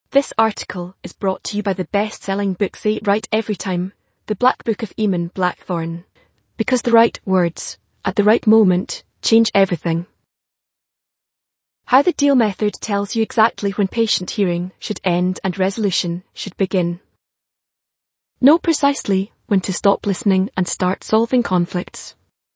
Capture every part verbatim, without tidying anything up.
This article is brought to you by the best-selling book Say It Right Every Time, The Black Book of Eamon Blackthorne. Because the right words, at the right moment, change everything. How the Deal method tells you exactly when patient hearing should end and resolution should begin. Know precisely when to stop listening and start solving conflicts.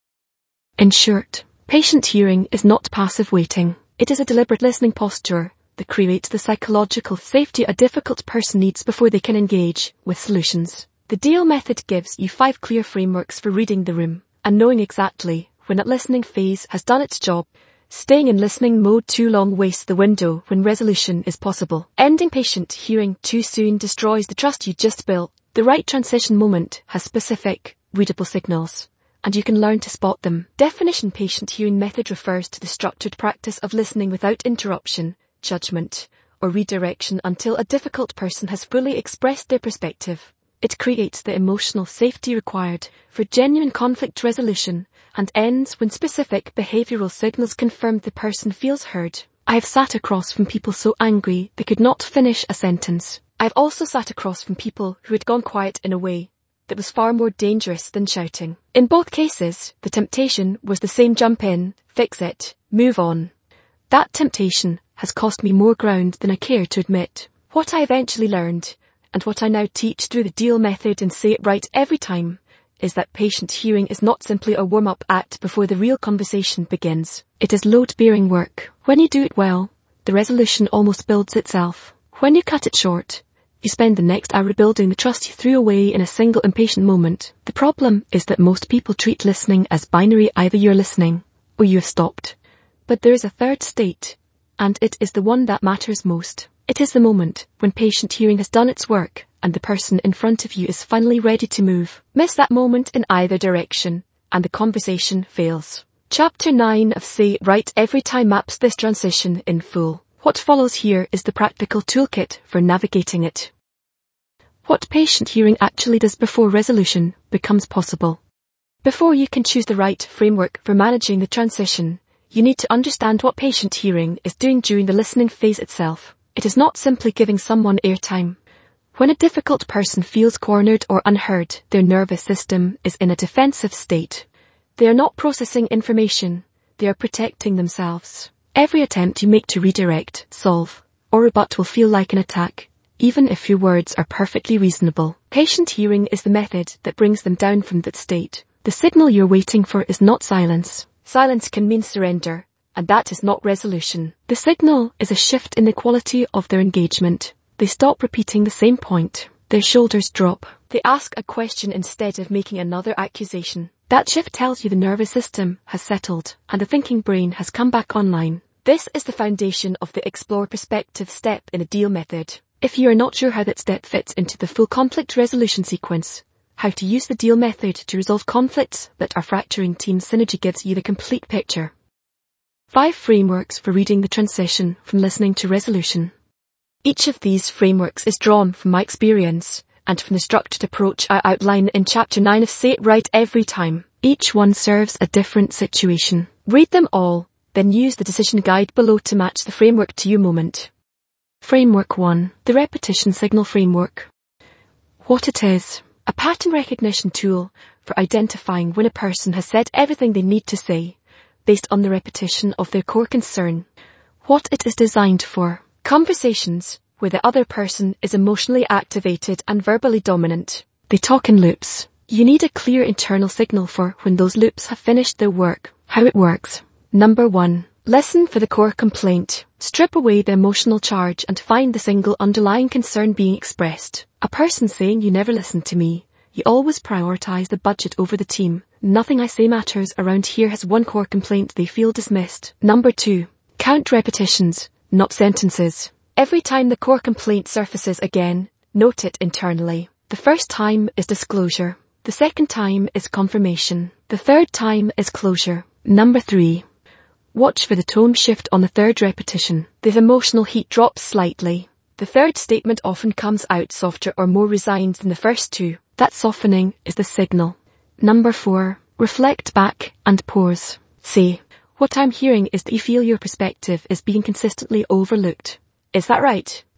In short, patient hearing is not passive waiting. It is a deliberate listening posture that creates the psychological safety a difficult person needs before they can engage with solutions. The Deal method gives you five clear frameworks for reading the room and knowing exactly when that listening phase has done its job. Staying in listening mode too long wastes the window when resolution is possible. Ending patient hearing too soon destroys the trust you just built. The right transition moment has specific, readable signals, and you can learn to spot them. Definition: patient hearing method refers to the structured practice of listening without interruption, judgment, or redirection until a difficult person has fully expressed their perspective. It creates the emotional safety required for genuine conflict resolution and ends when specific behavioral signals confirm the person feels heard. I have sat across from people so angry they could not finish a sentence. I've also sat across from people who had gone quiet in a way that was far more dangerous than shouting. In both cases, the temptation was the same: jump in, fix it, move on. That temptation has cost me more ground than I care to admit. What I eventually learned, and what I now teach through the Deal method and Say It Right Every Time, is that patient hearing is not simply a warm-up act before the real conversation begins. It is load-bearing work. When you do it well, the resolution almost builds itself. When you cut it short, you spend the next hour rebuilding the trust you threw away in a single impatient moment. The problem is that most people treat listening as binary: either you're listening, or you have stopped. But there is a third state, and it is the one that matters most. It is the moment when patient hearing has done its work and the person in front of you is finally ready to move. Miss that moment in either direction, and the conversation fails. Chapter nine of Say It Right Every Time maps this transition in full. What follows here is the practical toolkit for navigating it. What patient hearing actually does before resolution becomes possible. Before you can choose the right framework for managing the transition, you need to understand what patient hearing is doing during the listening phase itself. It is not simply giving someone airtime. When a difficult person feels cornered or unheard, their nervous system is in a defensive state. They are not processing information, they are protecting themselves. Every attempt you make to redirect, solve, or rebut will feel like an attack, even if your words are perfectly reasonable. Patient hearing is the method that brings them down from that state. The signal you're waiting for is not silence. Silence can mean surrender, and that is not resolution. The signal is a shift in the quality of their engagement. They stop repeating the same point. Their shoulders drop. They ask a question instead of making another accusation. That shift tells you the nervous system has settled and the thinking brain has come back online. This is the foundation of the Explore Perspective step in the Deal method. If you are not sure how that step fits into the full conflict resolution sequence, how to use the Deal method to resolve conflicts that are fracturing Team Synergy gives you the complete picture. Five frameworks for reading the transition from listening to resolution. Each of these frameworks is drawn from my experience and from the structured approach I outline in Chapter nine of Say It Right Every Time. Each one serves a different situation. Read them all, then use the decision guide below to match the framework to your moment. Framework one. The Repetition Signal Framework. What it is: a pattern recognition tool for identifying when a person has said everything they need to say, based on the repetition of their core concern. What it is designed for: conversations where the other person is emotionally activated and verbally dominant. They talk in loops. You need a clear internal signal for when those loops have finished their work. How it works. Number one. Listen for the core complaint. Strip away the emotional charge and find the single underlying concern being expressed. A person saying, "You never listen to me. You always prioritize the budget over the team. Nothing I say matters around here," has one core complaint they feel dismissed. Number two. Count repetitions, not sentences. Every time the core complaint surfaces again, note it internally. The first time is disclosure. The second time is confirmation. The third time is closure. Number three. Watch for the tone shift on the third repetition. The emotional heat drops slightly. The third statement often comes out softer or more resigned than the first two. That softening is the signal. Number four. Reflect back and pause. Say, "What I'm hearing is that you feel your perspective is being consistently overlooked. Is that right?"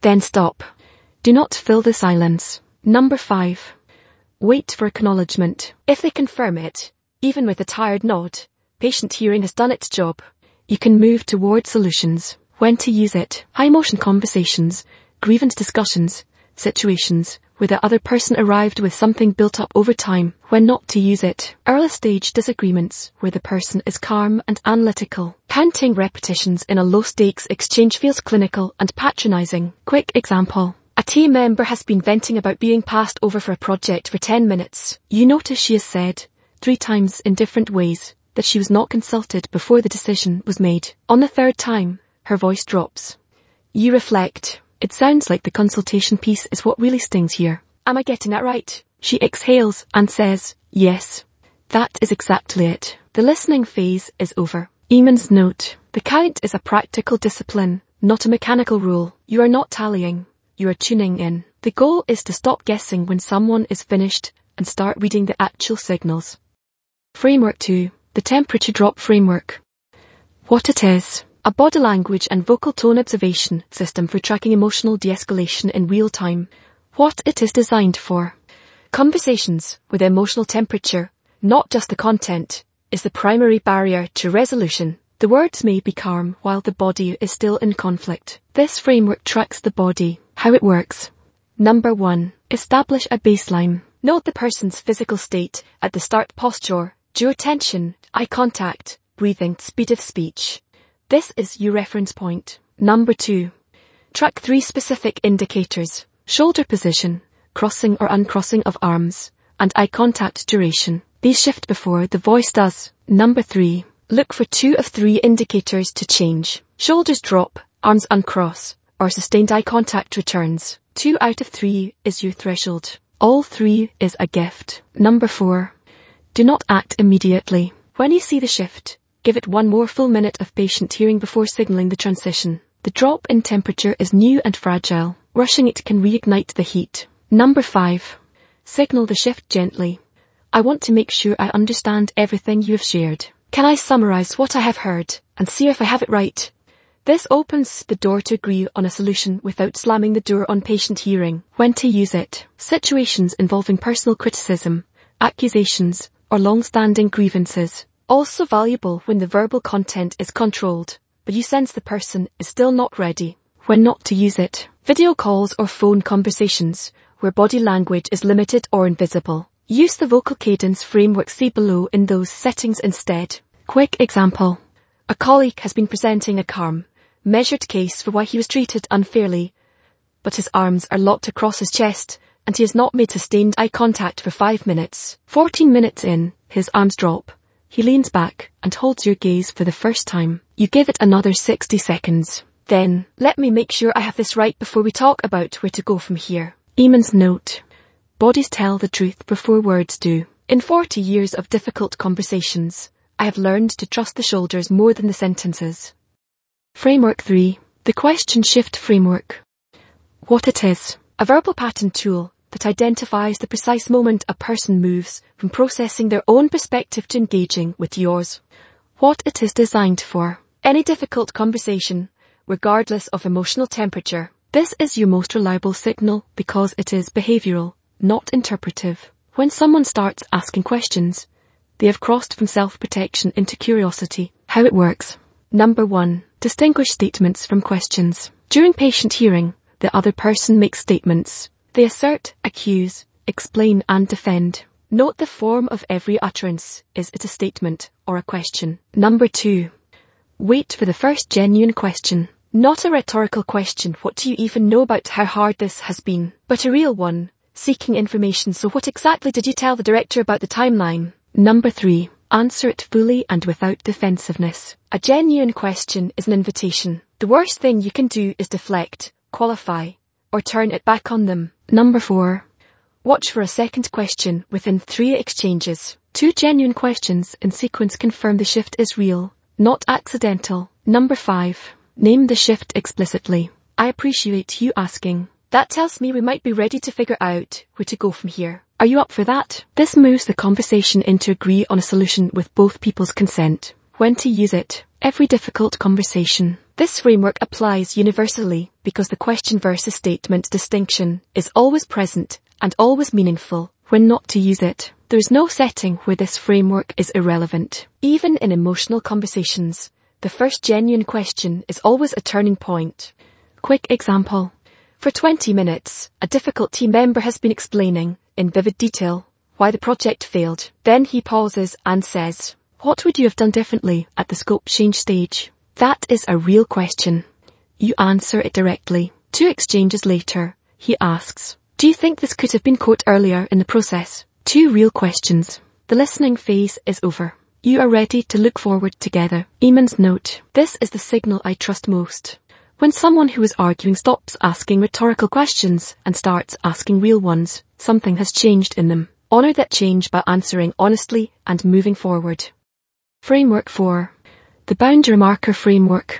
Then stop. Do not fill the silence. Number five. Wait for acknowledgement. If they confirm it, even with a tired nod, patient hearing has done its job. You can move toward solutions. When to use it. High emotion conversations, grievance discussions, situations where the other person arrived with something built up over time. When not to use it. Early stage disagreements where the person is calm and analytical. Counting repetitions in a low stakes exchange feels clinical and patronizing. Quick example. A team member has been venting about being passed over for a project for ten minutes. You notice she has said, three times in different ways, that she was not consulted before the decision was made. On the third time, her voice drops. You reflect. It sounds like the consultation piece is what really stings here. Am I getting that right? She exhales and says, yes. That is exactly it. The listening phase is over. Eamon's note. The count is a practical discipline, not a mechanical rule. You are not tallying. You are tuning in. The goal is to stop guessing when someone is finished and start reading the actual signals. Framework two. The temperature drop framework. What it is. A body language and vocal tone observation system for tracking emotional de-escalation in real time. What it is designed for. Conversations with emotional temperature, not just the content, is the primary barrier to resolution. The words may be calm while the body is still in conflict. This framework tracks the body. How it works. Number one. Establish a baseline. Note the person's physical state at the start: posture, jaw tension, eye contact, breathing, speed of speech. This is your reference point. Number two. Track three specific indicators: shoulder position, crossing or uncrossing of arms, and eye contact duration. These shift before the voice does. Number three. Look for two of three indicators to change: shoulders drop, arms uncross, or sustained eye contact returns. Two out of three is your threshold. All three is a gift. Number four. Do not act immediately. When you see the shift, give it one more full minute of patient hearing before signaling the transition. The drop in temperature is new and fragile. Rushing it can reignite the heat. Number five. Signal the shift gently. I want to make sure I understand everything you have shared. Can I summarize what I have heard and see if I have it right? This opens the door to agree on a solution without slamming the door on patient hearing. When to use it. Situations involving personal criticism, accusations, or long-standing grievances. Also valuable when the verbal content is controlled, but you sense the person is still not ready. When not to use it. Video calls or phone conversations, where body language is limited or invisible. Use the vocal cadence framework see below in those settings instead. Quick example. A colleague has been presenting a calm, measured case for why he was treated unfairly, but his arms are locked across his chest and he has not made sustained eye contact for five minutes. Fourteen minutes in, his arms drop. He leans back and holds your gaze for the first time. You give it another sixty seconds. Then, let me make sure I have this right before we talk about where to go from here. Eamon's note. Bodies tell the truth before words do. In forty years of difficult conversations, I have learned to trust the shoulders more than the sentences. Framework three. The question shift framework. What it is. A verbal pattern tool that identifies the precise moment a person moves from processing their own perspective to engaging with yours. What it is designed for. Any difficult conversation, regardless of emotional temperature. This is your most reliable signal because it is behavioral, not interpretive. When someone starts asking questions, they have crossed from self-protection into curiosity. How it works. Number one. Distinguish statements from questions. During patient hearing, the other person makes statements. They assert, accuse, explain and defend. Note the form of every utterance. Is it a statement or a question? Number two. Wait for the first genuine question. Not a rhetorical question, what do you even know about how hard this has been, but a real one, seeking information. So what exactly did you tell the director about the timeline? Number three. Answer it fully and without defensiveness. A genuine question is an invitation. The worst thing you can do is deflect, qualify, or turn it back on them. Number four. Watch for a second question within three exchanges. Two genuine questions in sequence confirm the shift is real, not accidental. Number five. Name the shift explicitly. I appreciate you asking. That tells me we might be ready to figure out where to go from here. Are you up for that? This moves the conversation into agree on a solution with both people's consent. When to use it. Every difficult conversation, This framework applies universally because the question versus statement distinction is always present and always meaningful when not to use it. There is no setting where this framework is irrelevant. Even in emotional conversations, the first genuine question is always a turning point. Quick example. For twenty minutes, a difficult team member has been explaining, in vivid detail, why the project failed. Then he pauses and says, "What would you have done differently at the scope change stage?" That is a real question. You answer it directly. Two exchanges later, he asks, "Do you think this could have been caught earlier in the process?" Two real questions. The listening phase is over. You are ready to look forward together. Eamon's note. This is the signal I trust most. When someone who is arguing stops asking rhetorical questions and starts asking real ones, something has changed in them. Honor that change by answering honestly and moving forward. Framework four. The Boundary Marker Framework.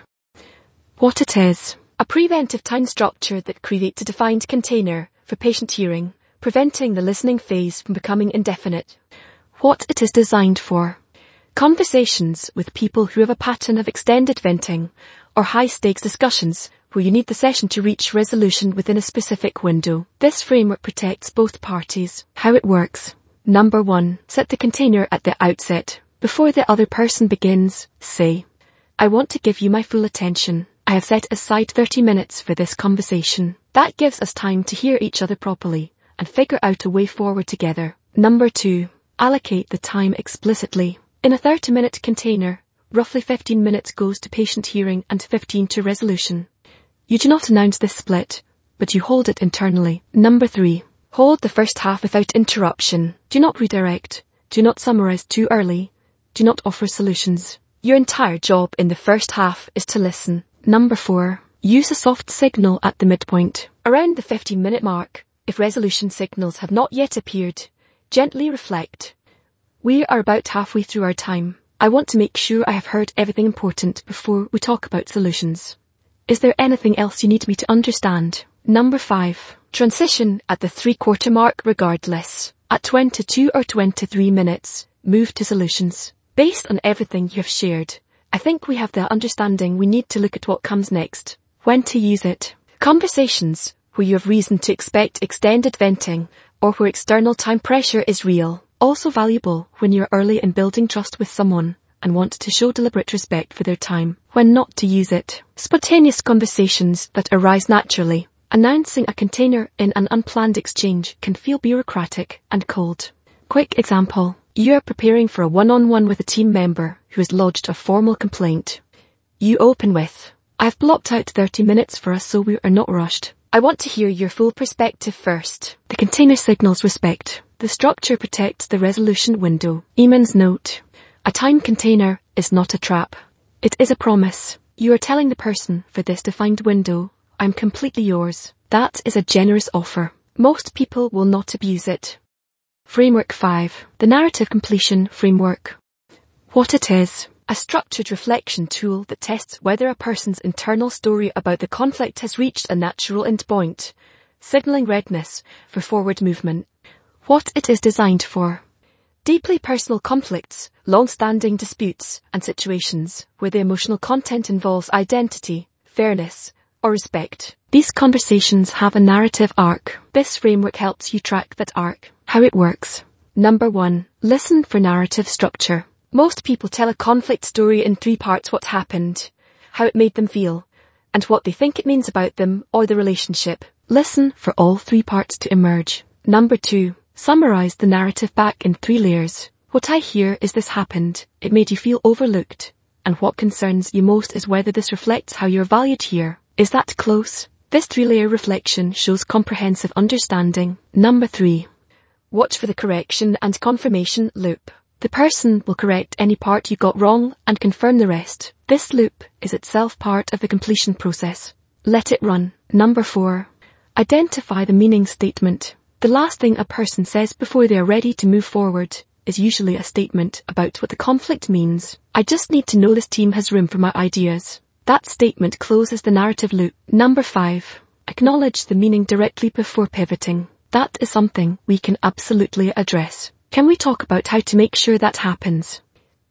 What it is. A preventive time structure that creates a defined container for patient hearing, preventing the listening phase from becoming indefinite. What it is designed for. Conversations with people who have a pattern of extended venting or high-stakes discussions where you need the session to reach resolution within a specific window. This framework protects both parties. How it works. Number one. Set the container at the outset. Before the other person begins, say, "I want to give you my full attention. I have set aside thirty minutes for this conversation." That gives us time to hear each other properly and figure out a way forward together. Number two. Allocate the time explicitly. In a thirty-minute container, roughly fifteen minutes goes to patient hearing and fifteen to resolution. You do not announce this split, but you hold it internally. Number three. Hold the first half without interruption. Do not redirect. Do not summarize too early. Do not offer solutions. Your entire job in the first half is to listen. Number four. Use a soft signal at the midpoint. Around the fifteen-minute mark, if resolution signals have not yet appeared, gently reflect. We are about halfway through our time. I want to make sure I have heard everything important before we talk about solutions. Is there anything else you need me to understand? Number five. Transition at the three-quarter mark regardless. At twenty-two or twenty-three minutes, move to solutions. Based on everything you have shared, I think we have the understanding we need to look at what comes next. When to use it. Conversations where you have reason to expect extended venting or where external time pressure is real. Also valuable when you're early in building trust with someone and want to show deliberate respect for their time. When not to use it. Spontaneous conversations that arise naturally. Announcing a container in an unplanned exchange can feel bureaucratic and cold. Quick example. You are preparing for a one-on-one with a team member who has lodged a formal complaint. You open with, "I have blocked out thirty minutes for us so we are not rushed. I want to hear your full perspective first." The container signals respect. The structure protects the resolution window. Eamon's note. A time container is not a trap. It is a promise. You are telling the person, for this defined window, "I'm completely yours." That is a generous offer. Most people will not abuse it. Framework five. The Narrative Completion Framework. What it is. A structured reflection tool that tests whether a person's internal story about the conflict has reached a natural endpoint, signaling readiness for forward movement. What it is designed for. Deeply personal conflicts, long-standing disputes, and situations where the emotional content involves identity, fairness, or respect. These conversations have a narrative arc. This framework helps you track that arc. How it works. Number one. Listen for narrative structure. Most people tell a conflict story in three parts: what happened, how it made them feel, and what they think it means about them or the relationship. Listen for all three parts to emerge. Number two. Summarize the narrative back in three layers. What I hear is this happened, it made you feel overlooked, and what concerns you most is whether this reflects how you're valued here. Is that close? This three-layer reflection shows comprehensive understanding. Number three. Watch for the correction and confirmation loop. The person will correct any part you got wrong and confirm the rest. This loop is itself part of the completion process. Let it run. Number four. Identify the meaning statement. The last thing a person says before they are ready to move forward is usually a statement about what the conflict means. I just need to know this team has room for my ideas. That statement closes the narrative loop. Number five. Acknowledge the meaning directly before pivoting. That is something we can absolutely address. Can we talk about how to make sure that happens?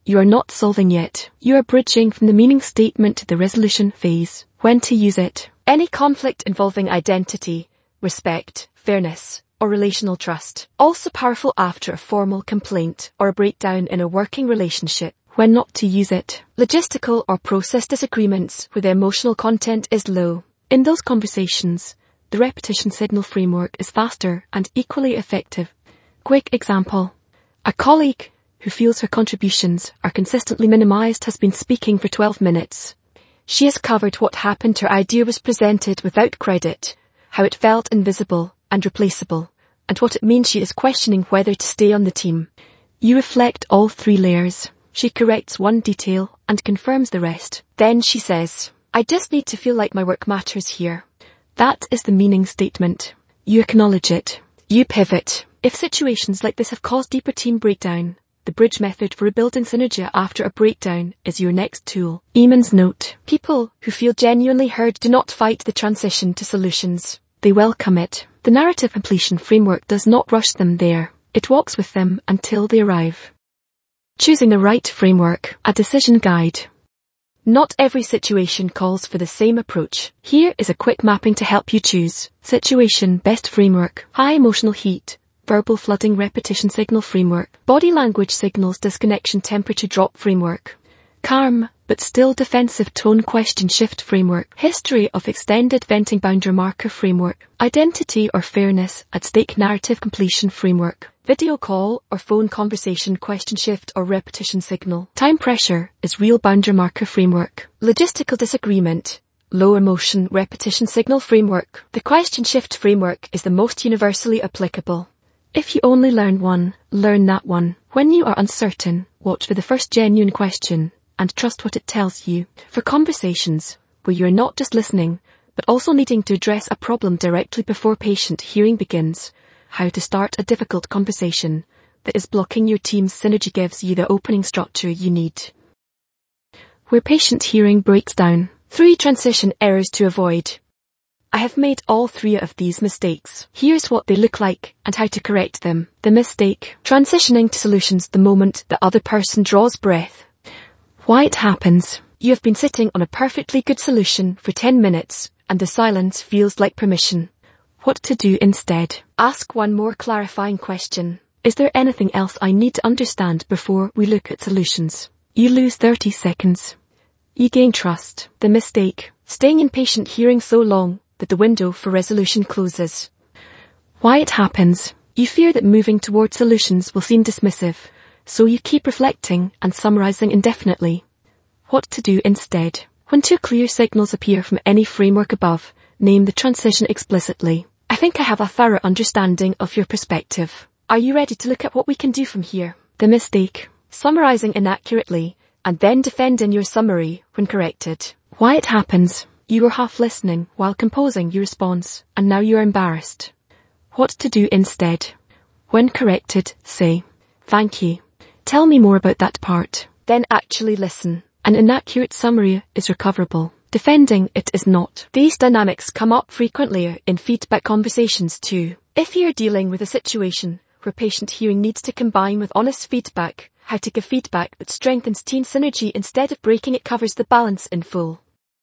You are not solving yet. You are bridging from the meaning statement to the resolution phase. When to use it. Any conflict involving identity, respect, fairness, or relational trust. Also powerful after a formal complaint or a breakdown in a working relationship. When not to use it. Logistical or process disagreements where the emotional content is low. In those conversations, the repetition signal framework is faster and equally effective. Quick example. A colleague who feels her contributions are consistently minimized has been speaking for twelve minutes. She has covered what happened her idea was presented without credit, how it felt invisible and replaceable, and what it means she is questioning whether to stay on the team. You reflect all three layers. She corrects one detail and confirms the rest. Then she says, I just need to feel like my work matters here. That is the meaning statement. You acknowledge it. You pivot. If situations like this have caused deeper team breakdown, the bridge method for rebuilding synergy after a breakdown is your next tool. Eamon's note. People who feel genuinely heard do not fight the transition to solutions. They welcome it. The narrative completion framework does not rush them there. It walks with them until they arrive. Choosing the right framework. A decision guide. Not every situation calls for the same approach. Here is a quick mapping to help you choose. Situation best framework. High emotional heat. Verbal flooding repetition signal framework. Body language signals disconnection temperature drop framework. Calm, but still defensive tone question shift framework. History of extended venting boundary marker framework. Identity or fairness at stake narrative completion framework. Video call or phone conversation question shift or repetition signal. Time pressure is real boundary marker framework. Logistical disagreement. Low emotion repetition signal framework. The question shift framework is the most universally applicable. If you only learn one, learn that one. When you are uncertain, watch for the first genuine question and trust what it tells you. For conversations where you're not just listening, but also needing to address a problem directly before patient hearing begins, how to start a difficult conversation that is blocking your team's synergy gives you the opening structure you need. Where patient hearing breaks down. Three transition errors to avoid. I have made all three of these mistakes. Here's what they look like and how to correct them. The mistake. Transitioning to solutions the moment the other person draws breath. Why it happens. You have been sitting on a perfectly good solution for ten minutes and the silence feels like permission. What to do instead. Ask one more clarifying question. Is there anything else I need to understand before we look at solutions? You lose thirty seconds. You gain trust. The mistake. Staying in patient hearing so long that the window for resolution closes. Why it happens. You fear that moving toward solutions will seem dismissive, so you keep reflecting and summarizing indefinitely. What to do instead. When two clear signals appear from any framework above, name the transition explicitly. I think I have a thorough understanding of your perspective. Are you ready to look at what we can do from here? The mistake. Summarizing inaccurately and then defending your summary when corrected. Why it happens. You were half listening while composing your response, and now you are embarrassed. What to do instead. When corrected, say, thank you. Tell me more about that part. Then actually listen. An inaccurate summary is recoverable. Defending it is not. These dynamics come up frequently in feedback conversations too. If you're dealing with a situation where patient hearing needs to combine with honest feedback, how to give feedback that strengthens team synergy instead of breaking it covers the balance in full.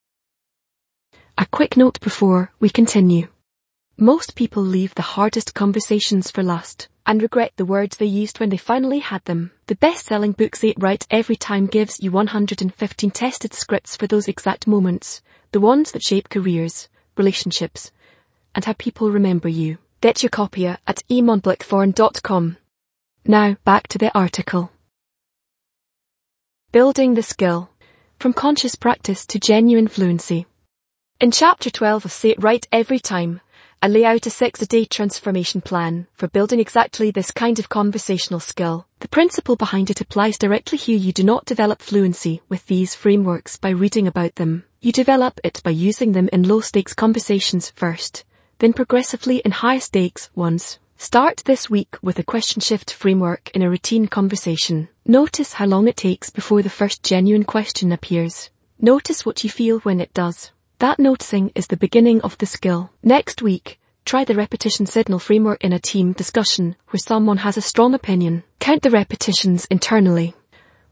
A quick note before we continue. Most people leave the hardest conversations for last and regret the words they used when they finally had them. The best-selling book Say It Right Every Time gives you one hundred fifteen tested scripts for those exact moments, the ones that shape careers, relationships, and how people remember you. Get your copy at eamon blackthorn dot com. Now back to the article. Building the skill. From conscious practice to genuine fluency. In Chapter twelve of Say It Right Every Time, I lay out a six-a-day transformation plan for building exactly this kind of conversational skill. The principle behind it applies directly here. You do not develop fluency with these frameworks by reading about them. You develop it by using them in low-stakes conversations first, then progressively in high-stakes ones. Start this week with a question shift framework in a routine conversation. Notice how long it takes before the first genuine question appears. Notice what you feel when it does. That noticing is the beginning of the skill. Next week, try the repetition signal framework in a team discussion where someone has a strong opinion. Count the repetitions internally.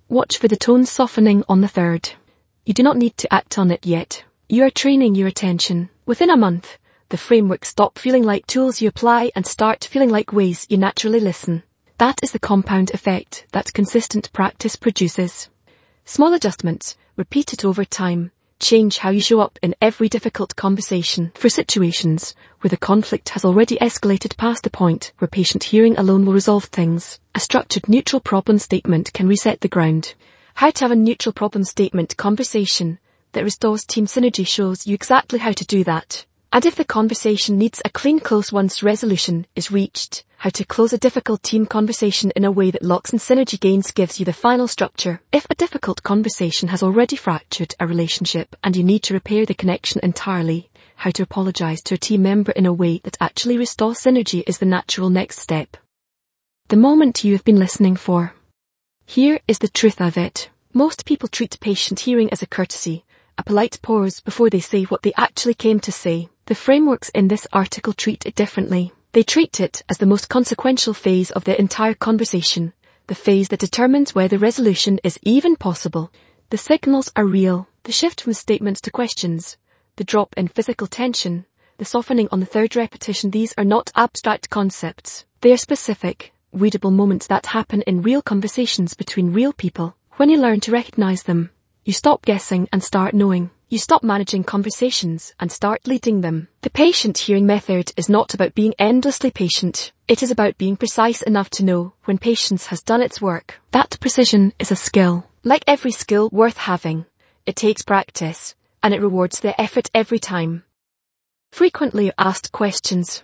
Watch for the tone softening on the third. You do not need to act on it yet. You are training your attention. Within a month, the frameworks stop feeling like tools you apply and start feeling like ways you naturally listen. That is the compound effect that consistent practice produces. Small adjustments, repeated over time, change how you show up in every difficult conversation. For situations where the conflict has already escalated past the point where patient hearing alone will resolve things, a structured neutral problem statement can reset the ground. How to have a neutral problem statement conversation that restores team synergy shows you exactly how to do that. And if the conversation needs a clean close once resolution is reached, how to close a difficult team conversation in a way that locks in synergy gains gives you the final structure. If a difficult conversation has already fractured a relationship and you need to repair the connection entirely, how to apologize to a team member in a way that actually restores synergy is the natural next step. The moment you have been listening for. Here is the truth of it. Most people treat patient hearing as a courtesy, a polite pause before they say what they actually came to say. The frameworks in this article treat it differently. They treat it as the most consequential phase of the entire conversation, the phase that determines whether resolution is even possible. The signals are real. The shift from statements to questions, the drop in physical tension, the softening on the third repetition, these are not abstract concepts. They are specific, readable moments that happen in real conversations between real people. When you learn to recognize them, you stop guessing and start knowing. You stop managing conversations and start leading them. The patient hearing method is not about being endlessly patient. It is about being precise enough to know when patience has done its work. That precision is a skill. Like every skill worth having, it takes practice, and it rewards the effort every time. Frequently asked questions.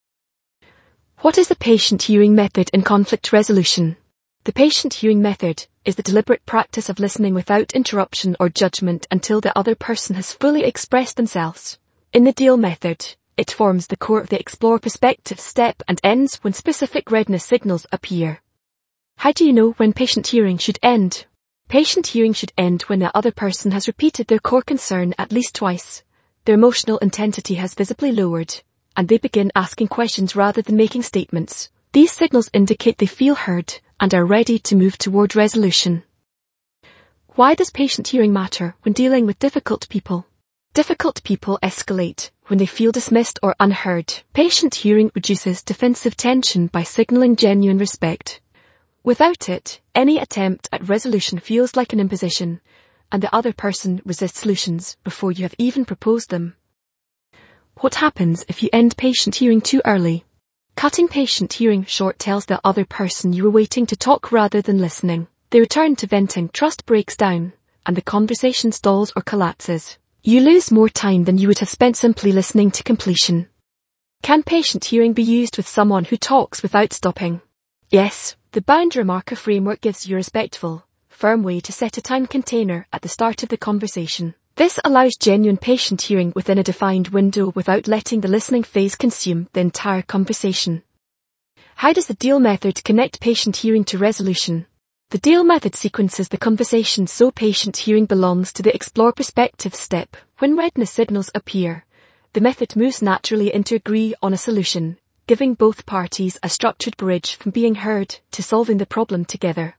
What is the patient hearing method in conflict resolution? The patient hearing method is the deliberate practice of listening without interruption or judgment until the other person has fully expressed themselves. In the deal method, it forms the core of the explore perspective step and ends when specific readiness signals appear. How do you know when patient hearing should end? Patient hearing should end when the other person has repeated their core concern at least twice, their emotional intensity has visibly lowered, and they begin asking questions rather than making statements. These signals indicate they feel heard and are ready to move toward resolution. Why does patient hearing matter when dealing with difficult people? Difficult people escalate when they feel dismissed or unheard. Patient hearing reduces defensive tension by signaling genuine respect. Without it, any attempt at resolution feels like an imposition, and the other person resists solutions before you have even proposed them. What happens if you end patient hearing too early? Cutting patient hearing short tells the other person you were waiting to talk rather than listening. They return to venting, trust breaks down, and the conversation stalls or collapses. You lose more time than you would have spent simply listening to completion. Can patient hearing be used with someone who talks without stopping? Yes, the boundary marker framework gives you a respectful, firm way to set a time container at the start of the conversation. This allows genuine patient hearing within a defined window without letting the listening phase consume the entire conversation. How does the deal method connect patient hearing to resolution? The deal method sequences the conversation so patient hearing belongs to the explore perspective step. When readiness signals appear, the method moves naturally into agree on a solution, giving both parties a structured bridge from being heard to solving the problem together.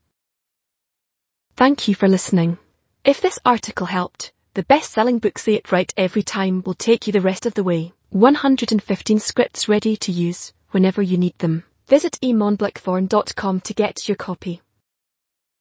Thank you for listening. If this article helped, the best-selling book Say It Right Every Time will take you the rest of the way. one hundred fifteen scripts ready to use whenever you need them. Visit e mon blackthorn dot com to get your copy.